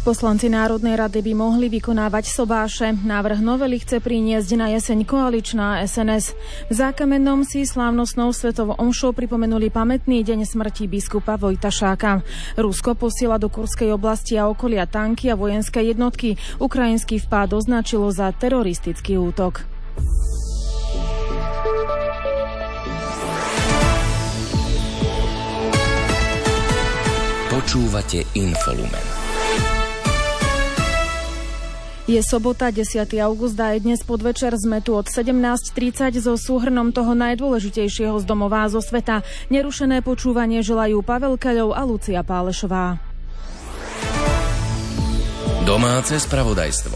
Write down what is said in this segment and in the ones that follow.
Poslanci Národnej rady by mohli vykonávať sobáše. Návrh novely chce priniesť na jeseň koaličná SNS. V Zákamennom si slávnostnou svetovou omšou pripomenuli pamätný deň smrti biskupa Vojtašáka. Rusko posiela do Kurskej oblasti a okolia tanky a vojenské jednotky. Ukrajinský vpád označilo za teroristický útok. Počúvate Infolumen. Je sobota, 10. august a dnes podvečer sme tu od 17:30 so súhrnom toho najdôležitejšieho z domova a zo sveta. Nerušené počúvanie želajú Pavel Keľov a Lucia Pálešová. Domáce spravodajstvo.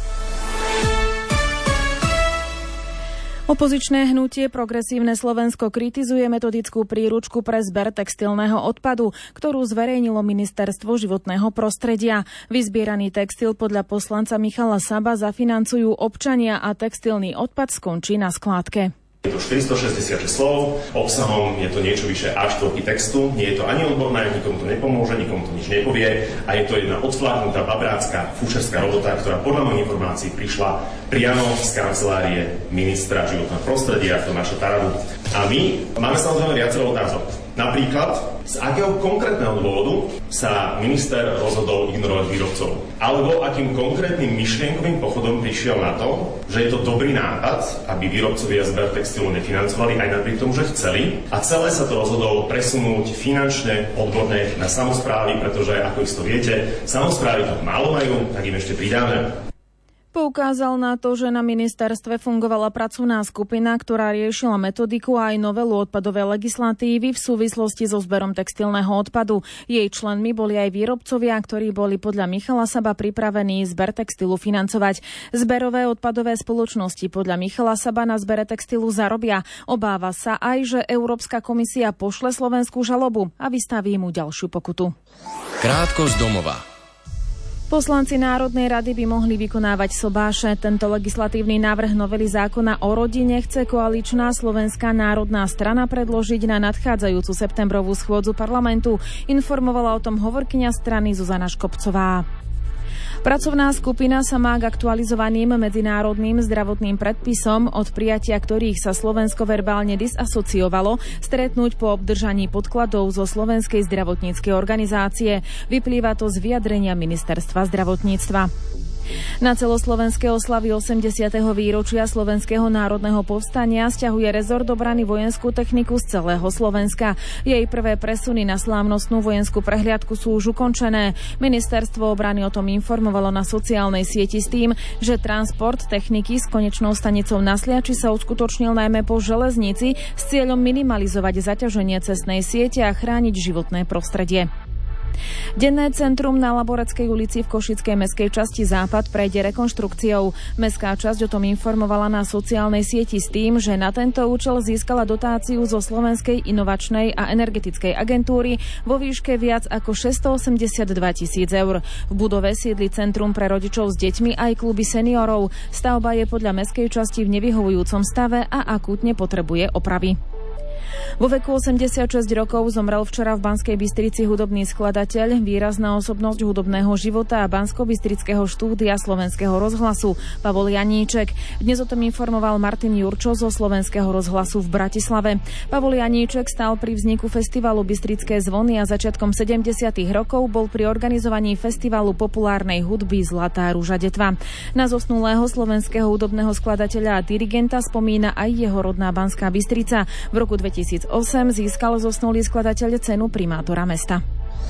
Opozičné hnutie Progresívne Slovensko kritizuje metodickú príručku pre zber textilného odpadu, ktorú zverejnilo Ministerstvo životného prostredia. Vyzbieraný textil podľa poslanca Michala Saba zafinancujú občania a textilný odpad skončí na skládke. Je to 466 slov, obsahom je to niečo vyše A4 textu, nie je to ani odborné, nikomu to nepomôže, nikomu to nič nepovie a je to jedna odfláknutá babrácka fušerská robota, ktorá podľa mojich informácií prišla priamo z kancelárie ministra životného prostredia Tomáša Tarabu. A my máme samozrejme viacero otázok. Napríklad, z akého konkrétneho dôvodu sa minister rozhodol ignorovať výrobcov? Alebo akým konkrétnym myšlienkovým pochodom prišiel na to, že je to dobrý nápad, aby výrobcovia zber textilu nefinancovali aj napriek tomu, že chceli. A celé sa to rozhodol presunúť finančne, odborne na samosprávy, pretože, ako isto viete, samosprávy to málo majú, tak im ešte pridáme. Poukázal na to, že na ministerstve fungovala pracovná skupina, ktorá riešila metodiku a aj novelu odpadovej legislatívy v súvislosti so zberom textilného odpadu. Jej členmi boli aj výrobcovia, ktorí boli podľa Michala Saba pripravení zber textilu financovať. Zberové odpadové spoločnosti podľa Michala Saba na zbere textilu zarobia. Obáva sa aj, že Európska komisia pošle slovenskú žalobu a vystaví mu ďalšiu pokutu. Krátko z domova. Poslanci Národnej rady by mohli vykonávať sobáše. Tento legislatívny návrh novely zákona o rodine chce koaličná Slovenská národná strana predložiť na nadchádzajúcu septembrovú schôdzu parlamentu. Informovala o tom hovorkyňa strany Zuzana Škopcová. Pracovná skupina sa má k aktualizovaným medzinárodným zdravotným predpisom, od prijatia ktorých sa Slovensko verbálne disasociovalo, stretnúť po obdržaní podkladov zo Slovenskej zdravotníckej organizácie. Vyplýva to z vyjadrenia Ministerstva zdravotníctva. Na celoslovenské oslavy 80. výročia Slovenského národného povstania sťahuje rezort obrany vojenskú techniku z celého Slovenska. Jej prvé presuny na slávnostnú vojenskú prehliadku sú už ukončené. Ministerstvo obrany o tom informovalo na sociálnej sieti s tým, že transport techniky s konečnou stanicou na Sliači sa uskutočnil najmä po železnici s cieľom minimalizovať zaťaženie cestnej siete a chrániť životné prostredie. Denné centrum na Laboreckej ulici v Košickej mestskej časti Západ prejde rekonštrukciou. Mestská časť o tom informovala na sociálnej sieti s tým, že na tento účel získala dotáciu zo Slovenskej inovačnej a energetickej agentúry vo výške viac ako 682 000 eur. V budove sídli centrum pre rodičov s deťmi aj kluby seniorov. Stavba je podľa mestskej časti v nevyhovujúcom stave a akútne potrebuje opravy. Vo veku 86 rokov zomrel včera v Banskej Bystrici hudobný skladateľ, výrazná osobnosť hudobného života a banskobystrického štúdia Slovenského rozhlasu Pavol Janíček. Dnes o tom informoval Martin Jurčo zo Slovenského rozhlasu v Bratislave. Pavol Janíček stál pri vzniku festivalu Bystrické zvony a začiatkom 70. rokov bol pri organizovaní festivalu populárnej hudby Zlatá ruža detva. Na zosnulého slovenského hudobného skladateľa a dirigenta spomína aj jeho rodná Banská Bystrica. V roku 2008 získal zosnulý skladateľ cenu primátora mesta.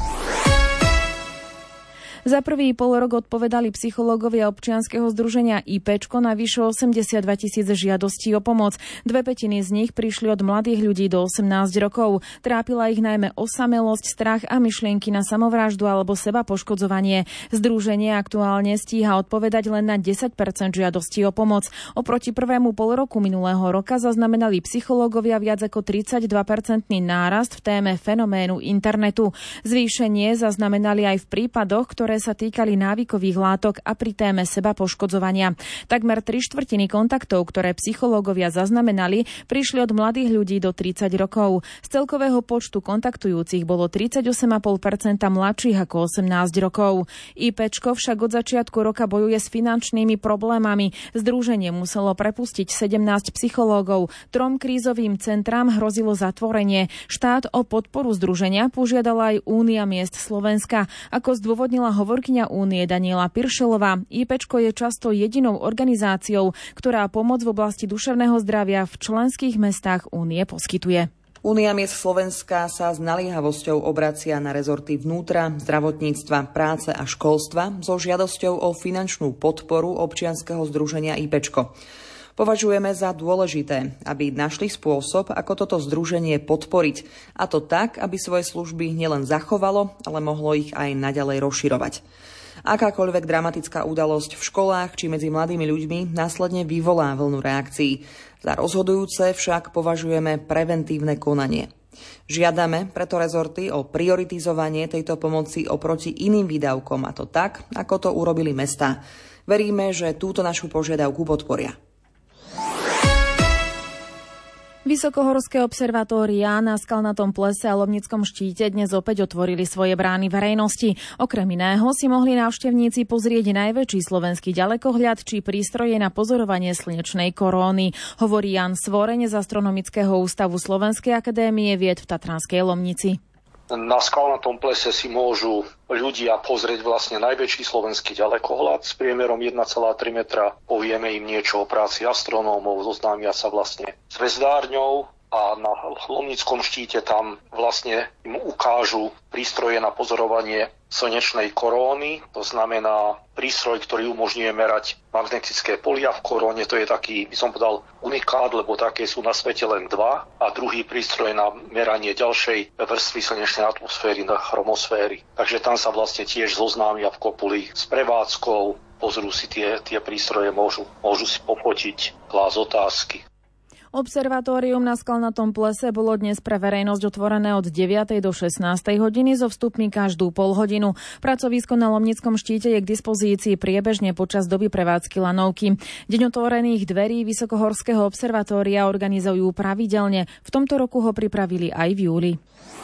Za prvý polrok odpovedali psychológovia občianskeho združenia IPčko na vyše 82 000 žiadostí o pomoc. 2/5 z nich prišli od mladých ľudí do 18 rokov. Trápila ich najmä osamelosť, strach a myšlienky na samovraždu alebo seba poškodzovanie. Združenie aktuálne stíha odpovedať len na 10% žiadostí o pomoc. Oproti prvému polroku minulého roka zaznamenali psychológovia viac ako 32% nárast v téme fenoménu internetu. Zvýšenie zaznamenali aj v prípadoch, ktoré ktoré sa týkali návykových látok a pri téme seba poškodzovania. Takmer 3/4 kontaktov, ktoré psychológovia zaznamenali, prišli od mladých ľudí do 30 rokov. Z celkového počtu kontaktujúcich bolo 38,5% mladších ako 18 rokov. IPčko však od začiatku roka bojuje s finančnými problémami. Združenie muselo prepustiť 17 psychológov. 3 krízovým centrám hrozilo zatvorenie. Štát o podporu združenia požiadala aj Únia miest Slovenska. Ako zdôvodnila hovorkyňa Únie Daniela Piršelová, IPčko je často jedinou organizáciou, ktorá pomoc v oblasti duševného zdravia v členských mestách Únie poskytuje. Únia miest Slovenska sa s naliehavosťou obracia na rezorty vnútra, zdravotníctva, práce a školstva so žiadosťou o finančnú podporu občianskeho združenia IPčko. Považujeme za dôležité, aby našli spôsob, ako toto združenie podporiť. A to tak, aby svoje služby nielen zachovalo, ale mohlo ich aj naďalej rozširovať. Akákoľvek dramatická udalosť v školách či medzi mladými ľuďmi následne vyvolá vlnu reakcií. Za rozhodujúce však považujeme preventívne konanie. Žiadame preto rezorty o prioritizovanie tejto pomoci oproti iným výdavkom, a to tak, ako to urobili mestá. Veríme, že túto našu požiadavku podporia. Vysokohorské observatóriá na Skalnatom plese a Lomnickom štíte dnes opäť otvorili svoje brány verejnosti. Okrem iného si mohli návštevníci pozrieť najväčší slovenský ďalekohľad či prístroje na pozorovanie slnečnej koróny, hovorí Jan Svorene z Astronomického ústavu Slovenskej akadémie vied v Tatranskej Lomnici. Na Skalnatom plese si môžu ľudia pozrieť vlastne najväčší slovenský ďalekohľad s priemerom 1,3 metra. Povieme im niečo o práci astronómov, zoznámia sa vlastne s hvezdárňou a na Lomnickom štíte tam vlastne im ukážu prístroje na pozorovanie slnečnej koróny. To znamená prístroj, ktorý umožňuje merať magnetické polia v koróne. To je taký, by som povedal, unikát, lebo také sú na svete len 2. A druhý prístroj na meranie ďalšej vrstvy slnečnej atmosféry, na chromosféry. Takže tam sa vlastne tiež zoznámia v Kopuli s prevádzkou, pozrú si tie prístroje, môžu si pofotiť, klásť otázky. Observatórium na Skalnatom plese bolo dnes pre verejnosť otvorené od 9. do 16. hodiny so vstupmi každú polhodinu. Pracovisko na Lomnickom štíte je k dispozícii priebežne počas doby prevádzky lanovky. Deň otvorených dverí Vysokohorského observatória organizujú pravidelne. V tomto roku ho pripravili aj v júli.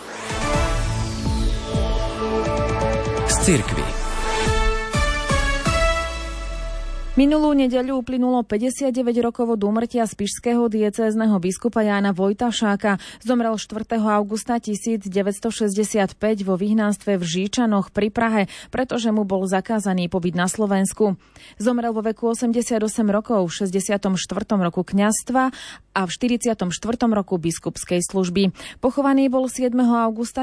Z cirkvi. Minulú nedeľu uplynulo 59 rokov od úmrtia spišského diecézneho biskupa Jána Vojtašáka. Zomrel 4. augusta 1965 vo vyhnanstve v Žíčanoch pri Prahe, pretože mu bol zakázaný pobyt na Slovensku. Zomrel vo veku 88 rokov, v 64. roku kňazstva a v 44. roku biskupskej služby. Pochovaný bol 7. augusta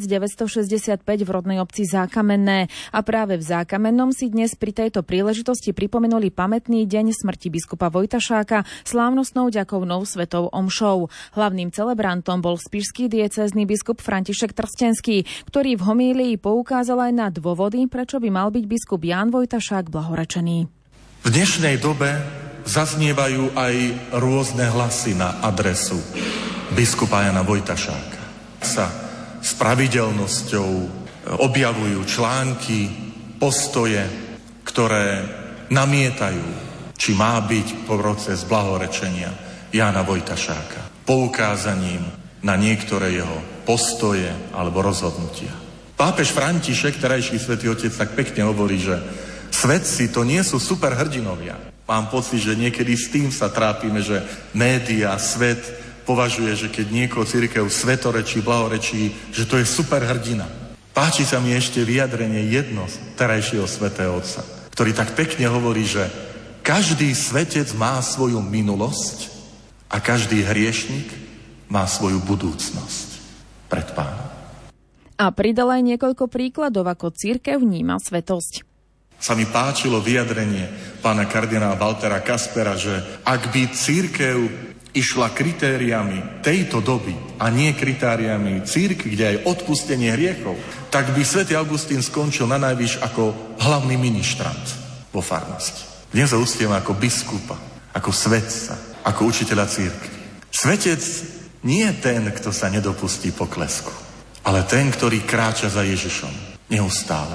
1965 v rodnej obci Zákamenné a práve v Zákamennom si dnes pri tejto príležitosti pripomenuli pamätný deň smrti biskupa Vojtašáka slávnostnou ďakovnou svetou omšou. Hlavným celebrantom bol spišský diecézny biskup František Trstenský, ktorý v homílii poukázal aj na dôvody, prečo by mal byť biskup Ján Vojtašák blahorečený. V dnešnej dobe zaznievajú aj rôzne hlasy na adresu biskupa Jána Vojtašáka. Sa s pravidelnosťou objavujú články, postoje, ktoré namietajú, či má byť proces blahorečenia Jána Vojtašáka poukázaním na niektoré jeho postoje alebo rozhodnutia. Pápež František, terajší svätý otec, tak pekne hovorí, že svetci to nie sú superhrdinovia. Mám pocit, že niekedy s tým sa trápime, že média, svet považuje, že keď niekoho cirkev svetorečí, blahorečí, že to je superhrdina. Páči sa mi ešte vyjadrenie jedno terajšieho svätého otca, ktorý tak pekne hovorí, že každý svetec má svoju minulosť a každý hriešnik má svoju budúcnosť pred Pánom. A pridal aj niekoľko príkladov, ako cirkev vníma svetosť. Sa mi páčilo vyjadrenie pána kardinála Waltera Kaspera, že ak by cirkev išla kritériami tejto doby a nie kritériami cirkvi, kde aj odpustenie hriechov, tak by svätý Augustín skončil na najvyš ako hlavný ministrant vo farnosti. Dnes ho uctievam ako biskupa, ako svetca, ako učiteľa cirkvi. Svetec nie je ten, kto sa nedopustí poklesku, ale ten, ktorý kráča za Ježišom neustále a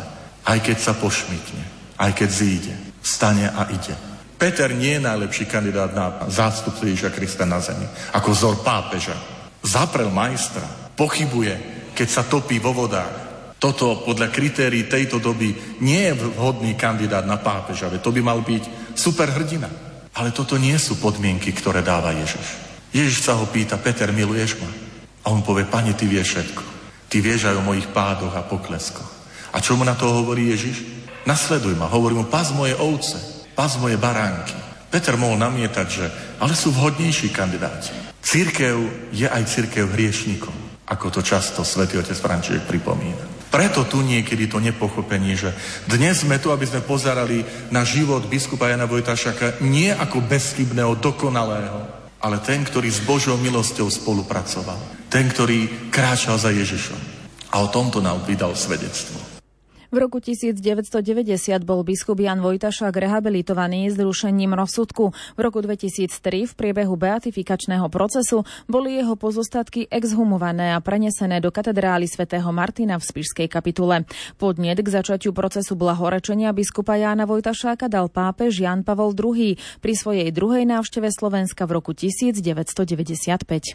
Aj keď sa pošmykne, aj keď zíde, vstane a ide. Peter nie je najlepší kandidát na zástupcu Ježiša Krista na zemi, ako vzor pápeža. Zaprel majstra, pochybuje, keď sa topí vo vodách. Toto podľa kritérií tejto doby nie je vhodný kandidát na pápeža, veď to by mal byť superhrdina. Ale toto nie sú podmienky, ktoré dáva Ježiš. Ježiš sa ho pýta: Peter, miluješ ma? A on povie: Pane, ty vieš všetko. Ty vieš aj o mojich pádoch a pokleskoch. A čo mu na to hovorí Ježiš? Nasleduj ma. Hovorí mu: pás moje ovce, pás moje baránky. Peter mohol namietať, že ale sú vhodnejší kandidáti. Cirkev je aj cirkev hriešnikov, ako to často svätý otec František pripomína. Preto tu niekedy to nepochopenie, že dnes sme tu, aby sme pozerali na život biskupa Jana Vojtašáka nie ako bezchybného, dokonalého, ale ten, ktorý s Božou milosťou spolupracoval. Ten, ktorý kráčal za Ježišom. A o tomto nám vydal svedectvo. V roku 1990 bol biskup Jan Vojtašák rehabilitovaný zrušením rozsudku. V roku 2003 v priebehu beatifikačného procesu boli jeho pozostatky exhumované a prenesené do katedrály svätého Martina v spišskej kapitule. Podnet k začatiu procesu blahorečenia biskupa Jána Vojtašáka dal pápež Jan Pavol II pri svojej druhej návšteve Slovenska v roku 1995.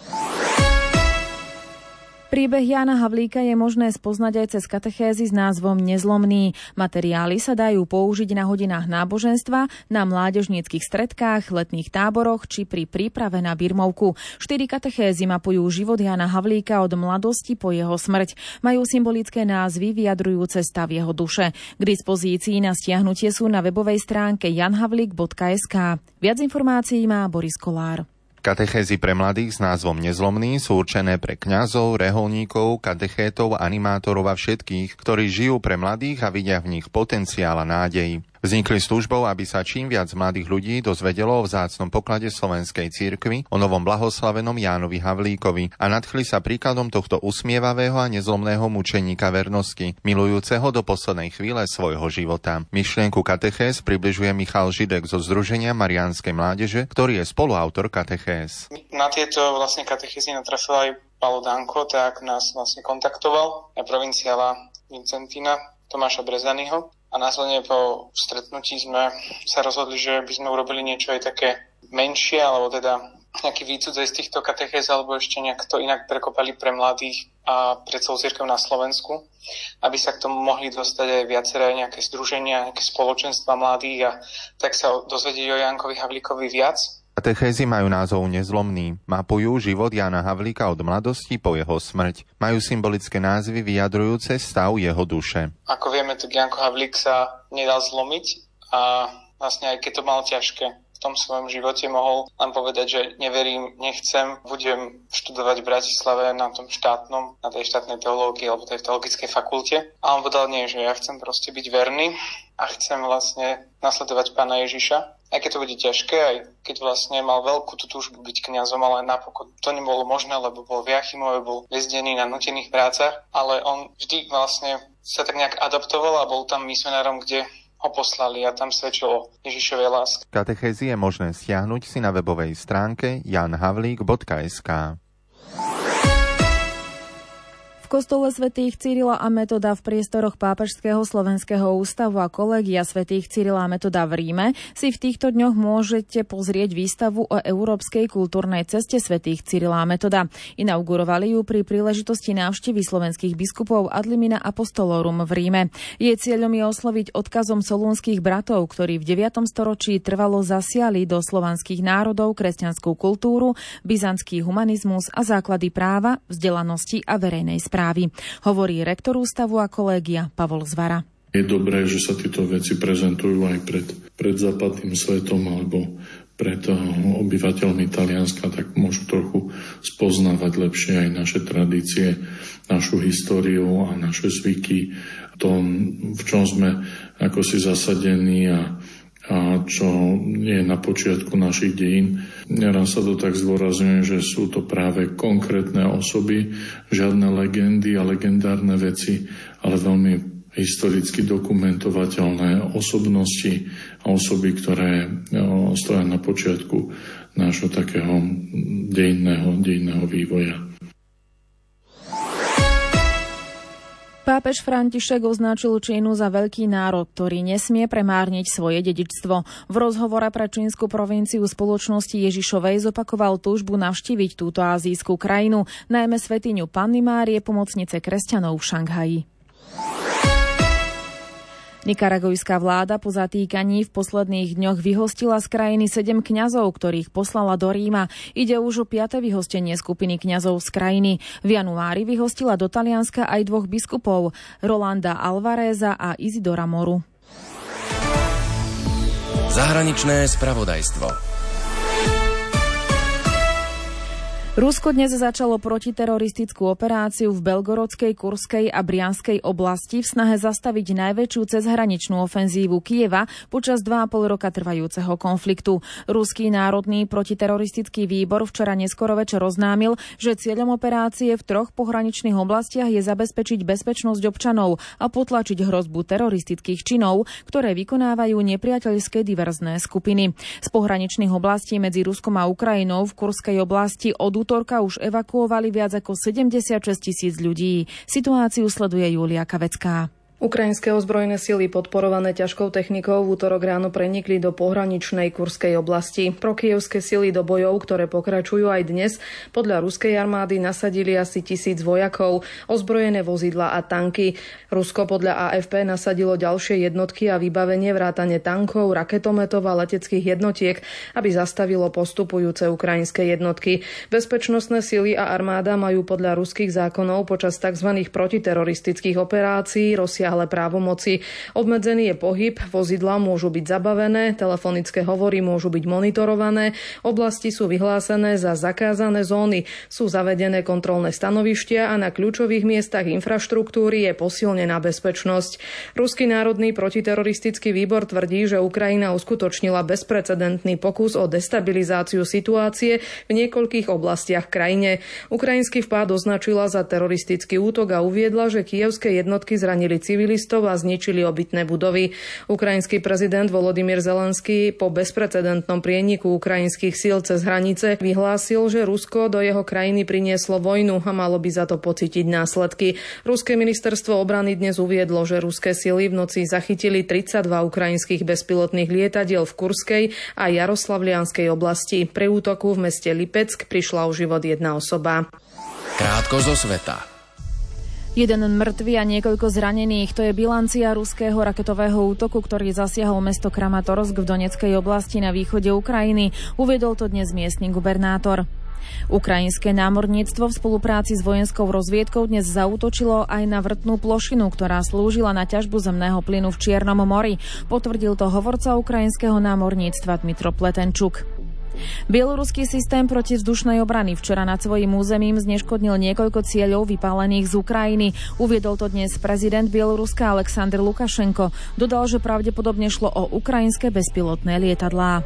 Príbeh Jána Havlíka je možné spoznať aj cez katechézy s názvom Nezlomný. Materiály sa dajú použiť na hodinách náboženstva, na mládežníckych stredkách, letných táboroch či pri príprave na birmovku. 4 katechézy mapujú život Jána Havlíka od mladosti po jeho smrť. Majú symbolické názvy vyjadrujúce stav jeho duše. K dispozícii na stiahnutie sú na webovej stránke janhavlik.sk. Viac informácií má Boris Kolár. Katechézy pre mladých s názvom Nezlomný sú určené pre kňazov, reholníkov, katechétov, animátorov a všetkých, ktorí žijú pre mladých a vidia v nich potenciál a nádej. Vznikli s túžbou, aby sa čím viac mladých ľudí dozvedelo o vzácnom poklade slovenskej cirkvi, o novom blahoslavenom Jánovi Havlíkovi a nadchli sa príkladom tohto usmievavého a nezlomného mučeníka vernosti, milujúceho do poslednej chvíle svojho života. Myšlienku katechéz približuje Michal Židek zo Združenia Mariánskej mládeže, ktorý je spoluautor katechéz. Na tieto vlastne katechézy natrafil aj Paolo Danko, tak nás vlastne kontaktoval, aj provinciála Vincentína Tomáša Brezanyho. A následne po stretnutí sme sa rozhodli, že by sme urobili niečo aj také menšie, alebo teda nejaký výcud z týchto katechéz, alebo ešte nejak to inak prekopali pre mladých a pre celú cirkev na Slovensku, aby sa k tomu mohli dostať aj viaceré nejaké združenia, nejaké spoločenstva mladých a tak sa dozvedieť o Jánkovi Havlíkovi viac. Katechézy majú názov Nezlomný. Mapujú život Jána Havlíka od mladosti po jeho smrť. Majú symbolické názvy vyjadrujúce stav jeho duše. Ako vieme, tak Jánko Havlík sa nedal zlomiť a vlastne aj keď to mal ťažké v tom svojom živote, mohol len povedať, že neverím, nechcem, budem študovať v Bratislave na tom štátnom, na tej štátnej teológii alebo tej teologickej fakulte. A on povedal, nie, že ja chcem proste byť verný a chcem vlastne nasledovať Pána Ježiša. Aj keď to bude ťažké, aj keď vlastne mal veľkú tú túžbu byť kňazom, ale napokon to nebolo možné, lebo bol v Jachimove, bol väznený na nútených prácach, ale on vždy vlastne sa tak nejak adaptoval a bol tam misionárom, kde ho poslali a tam svedčil o Ježišovej láske. Katechézy je možné stiahnuť si na webovej stránke janhavlik.sk. V kostole svätých Cyrila a Metoda v priestoroch Pápežského slovenského ústavu a Kolégia svätých Cyrila a Metoda v Ríme si v týchto dňoch môžete pozrieť výstavu o európskej kultúrnej ceste svätých Cyrila a Metoda. Inaugurovali ju pri príležitosti návštevy slovenských biskupov ad limina apostolorum v Ríme. Jej cieľom je osloviť odkazom solúnskych bratov, ktorí v 9. storočí trvalo zasiali do slovanských národov kresťanskú kultúru, byzantský humanizmus a základy práva, vzdelanosti a verejnej správy. Hovorí rektor ústavu a kolégia Pavol Zvara. Je dobré, že sa tieto veci prezentujú aj pred západným svetom alebo pred obyvateľmi Talianska, tak môžu trochu spoznávať lepšie aj naše tradície, našu históriu a naše zvyky, to, v čom sme ako si zasadení a čo je na počiatku našich dejín. Neraz sa to tak zdôrazňuje, že sú to práve konkrétne osoby, žiadne legendy a legendárne veci, ale veľmi historicky dokumentovateľné osobnosti a osoby, ktoré stoja na počiatku nášho takého dejinného vývoja. Pápež František označil Čínu za veľký národ, ktorý nesmie premárniť svoje dedičstvo. V rozhovore pre čínsku provinciu Spoločnosti Ježišovej zopakoval túžbu navštíviť túto azijskú krajinu, najmä svätyňu Panny Márie, pomocnice kresťanov v Šanghaji. Nikaragujská vláda po zatýkaní v posledných dňoch vyhostila z krajiny 7 kňazov, ktorých poslala do Ríma. Ide už o 5. vyhostenie skupiny kňazov z krajiny. V januári vyhostila do Talianska aj 2 biskupov, Rolanda Alvareza a Isidora Moru. Zahraničné spravodajstvo. Rusko dnes začalo protiteroristickú operáciu v Belgorodskej, Kurskej a Brianskej oblasti v snahe zastaviť najväčšiu cezhraničnú ofenzívu Kyjeva počas 2,5 roka trvajúceho konfliktu. Ruský národný protiteroristický výbor včera neskoro večer oznámil, že cieľom operácie v 3 pohraničných oblastiach je zabezpečiť bezpečnosť občanov a potlačiť hrozbu teroristických činov, ktoré vykonávajú nepriateľské diverzné skupiny. Z pohraničných oblastí medzi Ruskom a Ukrajinou v Kurskej oblasti od útorka už evakuovali viac ako 76 000 ľudí. Situáciu sleduje Julia Kavecká. Ukrajinské ozbrojené sily podporované ťažkou technikou v útorok ráno prenikli do pohraničnej Kurskej oblasti. Prokyjevské sily do bojov, ktoré pokračujú aj dnes, podľa ruskej armády nasadili asi 1000 vojakov, ozbrojené vozidlá a tanky. Rusko podľa AFP nasadilo ďalšie jednotky a vybavenie vrátane tankov, raketometov a leteckých jednotiek, aby zastavilo postupujúce ukrajinské jednotky. Bezpečnostné sily a armáda majú podľa ruských zákonov počas tzv. Protiteroristických operácií ale právomoci. Obmedzený je pohyb, vozidlá môžu byť zabavené, telefonické hovory môžu byť monitorované, oblasti sú vyhlásené za zakázané zóny, sú zavedené kontrolné stanovištia a na kľúčových miestach infraštruktúry je posilnená bezpečnosť. Ruský národný protiteroristický výbor tvrdí, že Ukrajina uskutočnila bezprecedentný pokus o destabilizáciu situácie v niekoľkých oblastiach krajine. Ukrajinský vpád označila za teroristický útok a uviedla, že kyjevské jednotky zranili civilistov a zničili obytné budovy. Ukrajinský prezident Volodymyr Zelenský po bezprecedentnom prieniku ukrajinských síl cez hranice vyhlásil, že Rusko do jeho krajiny prinieslo vojnu a malo by za to pocítiť následky. Ruské ministerstvo obrany dnes uviedlo, že ruské sily v noci zachytili 32 ukrajinských bezpilotných lietadiel v Kurskej a Jaroslavlianskej oblasti. Pri útoku v meste Lipeck prišla o život jedna osoba. Krátko zo sveta. 1 mŕtvy a niekoľko zranených. To je bilancia ruského raketového útoku, ktorý zasiahol mesto Kramatorsk v Donetskej oblasti na východe Ukrajiny. Uviedol to dnes miestny gubernátor. Ukrajinské námorníctvo v spolupráci s vojenskou rozviedkou dnes zaútočilo aj na vrtnú plošinu, ktorá slúžila na ťažbu zemného plynu v Čiernom mori. Potvrdil to hovorca ukrajinského námorníctva Dmitro Pletenčuk. Bieloruský systém protivzdušnej obrany včera nad svojím územím zneškodnil niekoľko cieľov vypálených z Ukrajiny. Uviedol to dnes prezident Bieloruska Alexander Lukašenko. Dodal, že pravdepodobne šlo o ukrajinské bezpilotné lietadlá.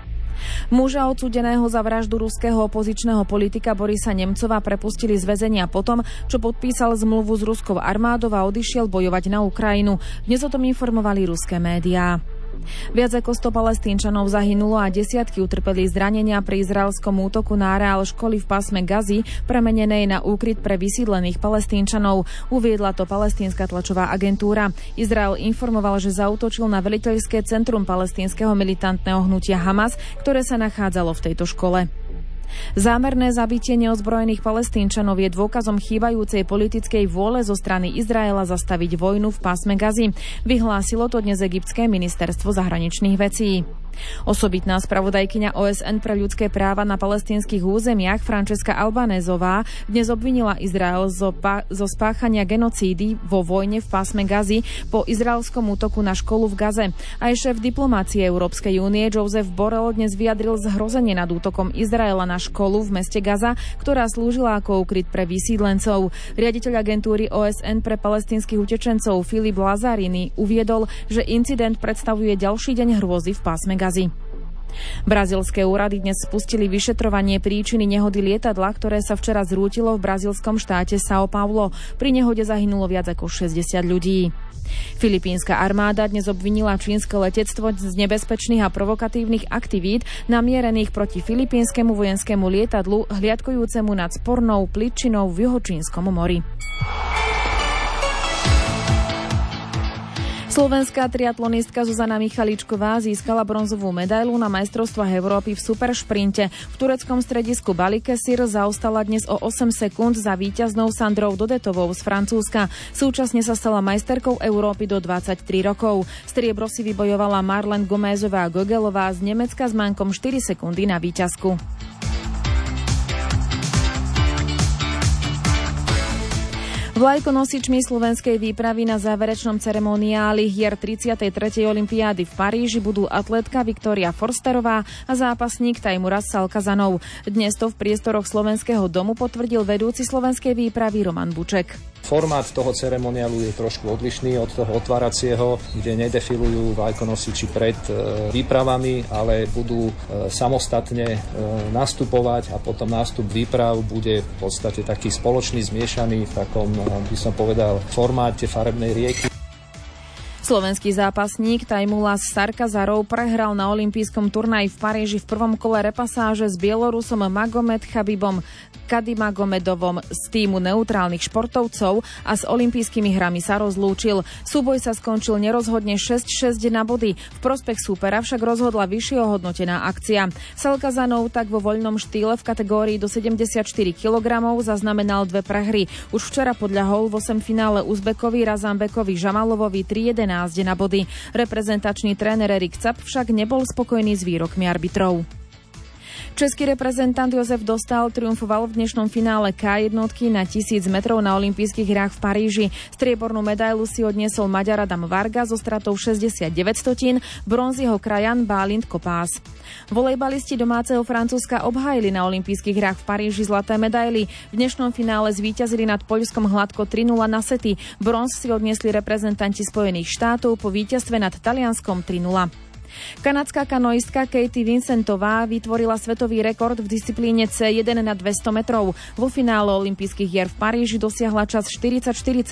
Muža odsúdeného za vraždu ruského opozičného politika Borisa Nemcova prepustili z väzenia potom, čo podpísal zmluvu s ruskou armádou a odišiel bojovať na Ukrajinu. Dnes o tom informovali ruské médiá. Viac ako 100 Palestínčanov zahynulo a desiatky utrpeli zranenia pri izraelskom útoku na areál školy v pásme Gazy, premenenej na úkryt pre vysídlených Palestínčanov. Uviedla to palestínska tlačová agentúra. Izrael informoval, že zaútočil na veliteľské centrum palestínskeho militantného hnutia Hamas, ktoré sa nachádzalo v tejto škole. Zámerné zabitie neozbrojených Palestínčanov je dôkazom chýbajúcej politickej vôle zo strany Izraela zastaviť vojnu v pásme Gazy. Vyhlásilo to dnes egyptské ministerstvo zahraničných vecí. Osobitná spravodajkyňa OSN pre ľudské práva na palestínskych územiach Francesca Albanézová dnes obvinila Izrael zo spáchania genocídy vo vojne v pásme Gazy po izraelskom útoku na školu v Gaze. Aj šéf diplomácie Európskej únie Joseph Borrell dnes vyjadril zhrozenie nad útokom Izraela na školu v meste Gaza, ktorá slúžila ako úkryt pre vysídlencov. Riaditeľ agentúry OSN pre palestínskych utečencov Filip Lazarini uviedol, že incident predstavuje ďalší deň hrôzy v pásme Gazy. Brazílske úrady dnes spustili vyšetrovanie príčiny nehody lietadla, ktoré sa včera zrútilo v brazílskom štáte São Paulo. Pri nehode zahynulo viac ako 60 ľudí. Filipínska armáda dnes obvinila čínske letectvo z nebezpečných a provokatívnych aktivít namierených proti filipínskemu vojenskému lietadlu hliadkujúcemu nad spornou pličinou v juhočínskom mori. Slovenská triatlonistka Zuzana Michaličková získala bronzovú medailu na majstrovstvách Európy v superšprinte. V tureckom stredisku Balikesir zaostala dnes o 8 sekúnd za víťaznou Sandrou Dodetovou z Francúzska. Súčasne sa stala majsterkou Európy do 23 rokov. Striebro si vybojovala Marlen Gomézová Gogelová z Nemecka s mankom 4 sekundy na víťazku. Vlajkonosičmi slovenskej výpravy na záverečnom ceremoniáli hier 33. olympiády v Paríži budú atlétka Viktória Forsterová a zápasník Tajmuras Salkazanov. Dnes to v priestoroch Slovenského domu potvrdil vedúci slovenskej výpravy Roman Buček. Formát toho ceremoniálu je trošku odlišný od toho otváracieho, kde nedefilujú vlajkonosiči pred výpravami, ale budú samostatne nastupovať a potom nástup výprav bude v podstate taký spoločný, zmiešaný v takom, by som povedal, formáte farebnej rieky. Slovenský zápasník Tajmuras Sarkazarov prehral na olympijskom turnaji v Paríži v prvom kole repasáže s Bielorusom Magomed Khabibom Kadimagomedovom z týmu neutrálnych športovcov a s olympijskými hrami sa rozlúčil. Súboj sa skončil nerozhodne 6-6 na body. V prospech súpera však rozhodla vyššie ohodnotená akcia. Salkazanov tak vo voľnom štýle v kategórii do 74 kg zaznamenal 2 prehry. Už včera podľahol v 8 finále Uzbekovi Razambekovi Žamalovovi 3-11 na body. Reprezentačný tréner Erik Cap však nebol spokojný s výrokmi arbitrov. Český reprezentant Jozef Dostál triumfoval v dnešnom finále K1 na 1000 metrov na olympijských hrách v Paríži. Striebornú medailu si odniesol Maďar Adam Varga so stratou 69 stotín, bronz jeho krajan Bálint Kopás. Volejbalisti domáceho Francúzska obhájili na olympijských hrách v Paríži zlaté medaily. V dnešnom finále zvíťazili nad Poľskom hladko 3-0 na sety. Bronz si odniesli reprezentanti Spojených štátov po víťazstve nad Talianskom 3-0. Kanadská kanoistka Katie Vincentová vytvorila svetový rekord v disciplíne C1 na 200 metrov. Vo finále olympijských hier v Paríži dosiahla čas 44,12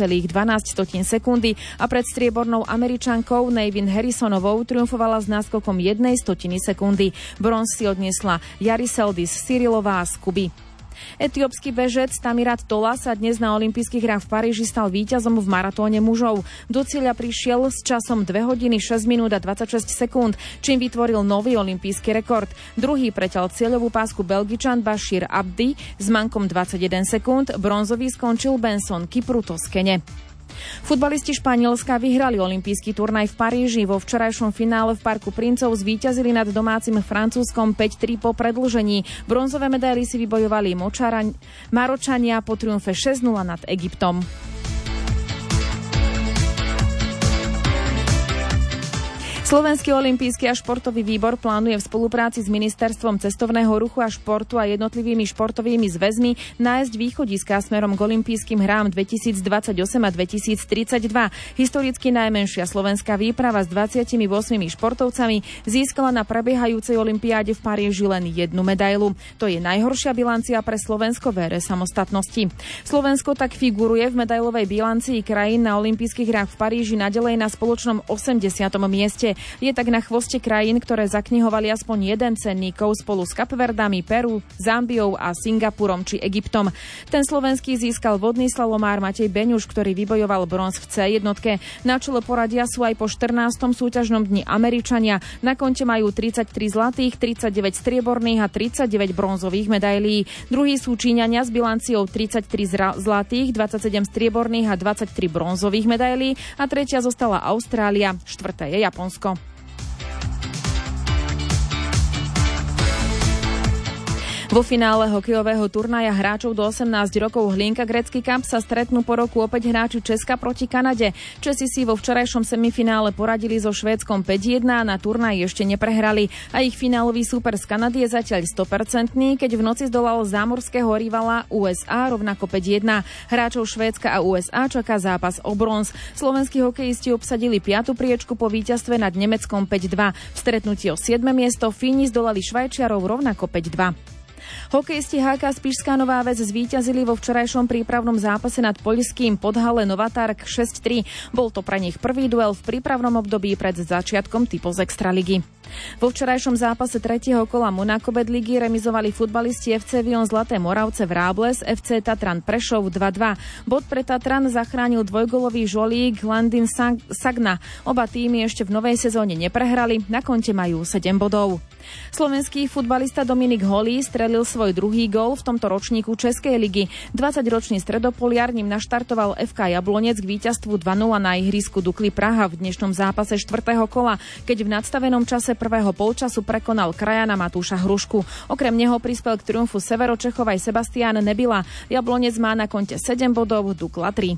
sekundy a pred striebornou Američankou Nevin Harrisonovou triumfovala s náskokom 1 sekundy. Bronz si odniesla Jariseldis Cyrilová z Kuby. Etiópsky bežec Tamirat Tola sa dnes na olympijských hrách v Paríži stal víťazom v maratóne mužov. Do cieľa prišiel s časom 2 hodiny 6 minút a 26 sekúnd, čím vytvoril nový olympijský rekord. Druhý preťal cieľovú pásku Belgičan Bashir Abdi s mankom 21 sekúnd, bronzový skončil Benson Kipruto z Kene. Futbalisti Španielska vyhrali olympijský turnaj v Paríži. Vo včerajšom finále v Parku princov zvíťazili nad domácim Francúzskom 5-3 po predĺžení. Bronzové medaily si vybojovali Maročania po triumfe 6-0 nad Egyptom. Slovenský olympijský a športový výbor plánuje v spolupráci s Ministerstvom cestovného ruchu a športu a jednotlivými športovými zväzmi nájsť východiská smerom k olympijským hrám 2028 a 2032. Historicky najmenšia slovenská výprava s 28 športovcami získala na prebiehajúcej olympiáde v Paríži len 1 medailu. To je najhoršia bilancia pre Slovensko v ére samostatnosti. Slovensko tak figuruje v medailovej bilancii krajín na olympijských hrách v Paríži naďalej na spoločnom 80. mieste. Je tak na chvoste krajín, ktoré zaknihovali aspoň jeden cenníkov spolu s Kapverdami, Peru, Zambiou a Singapurom či Egyptom. Ten slovenský získal vodný slalomár Matej Beňuš, ktorý vybojoval bronz v C1. Na čele poradia sú aj po 14. súťažnom dni Američania. Na konte majú 33 zlatých, 39 strieborných a 39 bronzových medailí. Druhí sú Číňania s bilanciou 33 zlatých, 27 strieborných a 23 bronzových medailí a tretia zostala Austrália, štvrté je Japonsko. Vo finále hokejového turnaja hráčov do 18 rokov Hlinka Gretzky Cup sa stretnú po roku opäť hráči Česka proti Kanade. Česi si vo včerajšom semifinále poradili so Švédskom 5-1 a na turnaji ešte neprehrali. A ich finálový súper z Kanady je zatiaľ 100%, keď v noci zdolal zámorského rivala USA rovnako 5-1. Hráčov Švédska a USA čaká zápas o bronz. Slovenskí hokejisti obsadili 5. priečku po víťazstve nad Nemeckom 5-2. V stretnutí o 7. miesto Fíni zdolali Švajčiarov rovnako 5-2. Hokejisti HK Spišská Nová Ves zvíťazili vo včerajšom prípravnom zápase nad poľským Podhale Novatark 6-3. Bol to pre nich prvý duel v prípravnom období pred začiatkom typu z Extraligy. Vo včerajšom zápase 3. kola Monakobet ligy remizovali futbalisti FC Vion Zlaté Moravce v Rábles, FC Tatran Prešov 2-2. Bod pre Tatran zachránil dvojgolový žolík Landin Sagna. Oba týmy ešte v novej sezóne neprehrali, na konte majú 7 bodov. Slovenský futbalista Dominik Holý strelil svoj druhý gól v tomto ročníku Českej ligy. 20-ročný stredopoliar ním naštartoval FK Jablonec k víťazstvu 2-0 na ihrisku Dukly Praha v dnešnom zápase 4. kola, keď v nadstavenom čase prvého polčasu prekonal krajana Matúša Hrušku. Okrem neho prispel k triumfu Severočechov aj Sebastián Nebila. Jablonec má na konte 7 bodov, Dukla 3.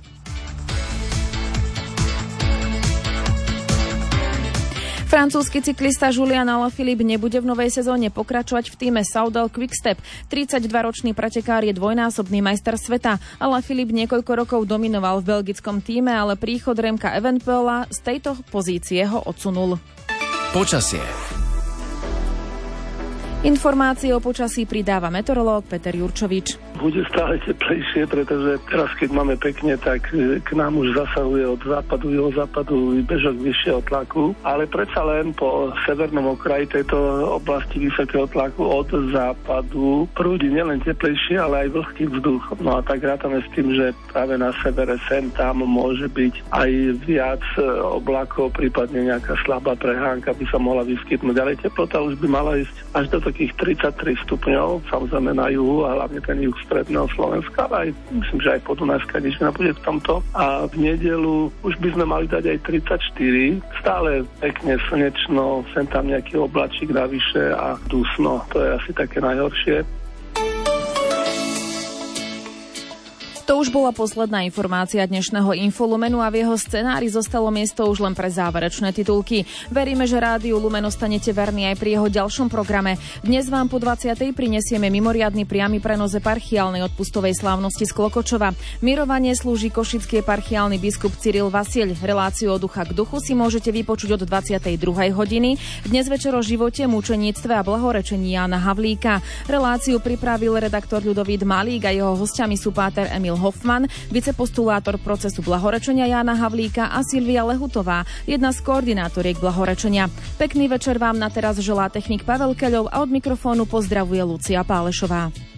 Francúzsky cyklista Julian Alaphilippe nebude v novej sezóne pokračovať v týme Soudal Quickstep. 32-ročný pretekár je dvojnásobný majster sveta. Alaphilippe niekoľko rokov dominoval v belgickom týme, ale príchod Remka Evenepoela z tejto pozície ho odsunul. Počasie. Informácie o počasí pridáva meteorológ Peter Jurčovič. Bude stále teplejšie, pretože teraz, keď máme pekne, tak k nám už zasahuje od západu, juhozápadu bežok vyššieho tlaku, ale predsa len po severnom okraji tejto oblasti vysokého tlaku od západu prúdi nielen teplejšie, ale aj vlhký vzduch. No a tak rátame s tým, že práve na severe sem tam môže byť aj viac oblakov, prípadne nejaká slabá prehánka by sa mohla vyskytnúť. Ale teplota už by mala ísť až do takých 33 stupňov, samozrejme na juhu a hlavne ten juh stredného Slovenska, ale aj myslím, že aj Podunajská nižina bude v tomto. A v nedeľu už by sme mali dať aj 34, stále pekne slnečno, sem tam nejaký oblačík navyše a dusno. To je asi také najhoršie. To už bola posledná informácia dnešného Infolumenu a v jeho scenári zostalo miesto už len pre záverečné titulky. Veríme, že Rádiu Lumen ostanete verní aj pri jeho ďalšom programe. Dnes vám po 20. prinesieme mimoriadny priamy prenos eparchiálnej odpustovej slávnosti z Klokočova. Mirovanie slúži košický eparchiálny biskup Cyril Vasieľ. Reláciu od ducha k duchu si môžete vypočuť od 22. hodiny. Dnes večer o živote, mučeníctve a blahorečení Jána Havlíka. Reláciu pripravil redaktor Ľudovít Malík a jeho hostiami sú páter Emil Hoffman, vicepostulátor procesu blahorečenia Jána Havlíka a Silvia Lehutová, jedna z koordinátoriek blahorečenia. Pekný večer vám na teraz želá technik Pavel Keľov a od mikrofónu pozdravuje Lucia Pálešová.